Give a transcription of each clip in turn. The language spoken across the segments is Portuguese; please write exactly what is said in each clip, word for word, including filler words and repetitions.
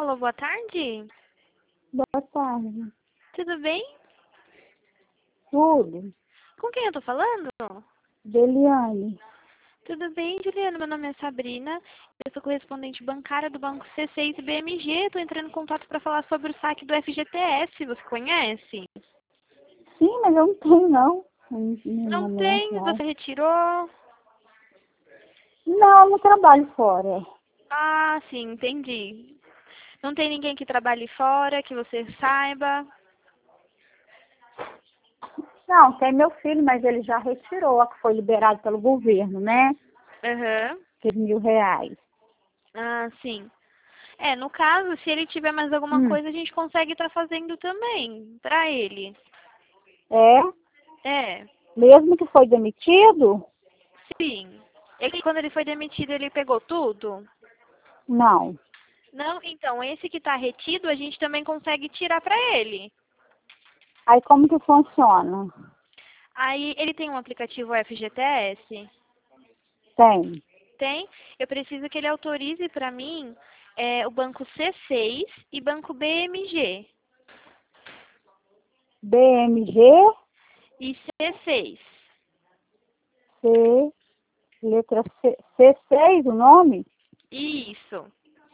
Alô, boa tarde. Boa tarde. Tudo bem? Tudo. Com quem eu tô falando? Deliane. Tudo bem, Juliana? Meu nome é Sabrina. Eu sou correspondente bancária do Banco C seis e B M G. Estou entrando em contato para falar sobre o saque do F G T S. Você conhece? Sim, mas eu não tenho, não. Não, Não não, não, tem? não. Você retirou? Não, eu não trabalho fora. Ah, sim, entendi. Não tem ninguém que trabalhe fora, que você saiba? Não, tem meu filho, mas ele já retirou, a que foi liberado pelo governo, né? Aham. Aqueles mil reais. Ah, sim. É, no caso, se ele tiver mais alguma Hum. coisa, a gente consegue estar fazendo também para ele. É? É, Mesmo que foi demitido? sim. Ele, quando ele foi demitido, ele pegou tudo? Não. Não? Então, esse que está retido, a gente também consegue tirar para ele. Aí como que funciona? Aí, ele tem um aplicativo F G T S? Tem. Tem. Eu preciso que ele autorize para mim é, o banco C seis e banco B M G. B M G, E C seis. C, letra C, C seis, o nome? Isso.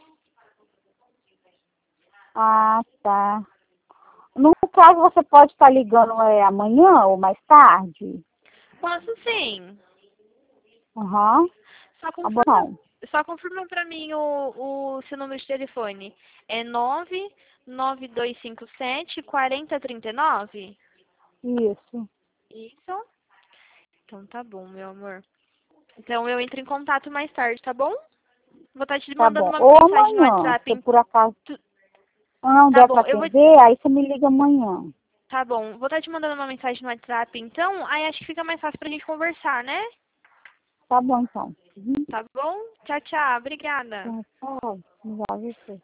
Ah, tá. No caso, você pode estar ligando é, amanhã ou mais tarde? Posso sim. Aham. Só Tá confirma, bom. só confirma para mim o, o seu número de telefone. É nove nove dois cinco sete, quatro zero três nove? Isso. Isso? Então tá bom, meu amor. Então eu entro em contato mais tarde, tá bom? Vou estar te Tá mandando bom. uma Ou mensagem no amanhã, WhatsApp. se em- por acaso tu- não Tá der para bom, eu vou. atender, aí você me liga amanhã. Tá bom, vou estar te mandando uma mensagem no WhatsApp, então. Aí acho que fica mais fácil pra gente conversar, né? Tá bom, então. Uhum. Tá bom? Tchau, tchau. Obrigada. Tá, tchau. Já, você.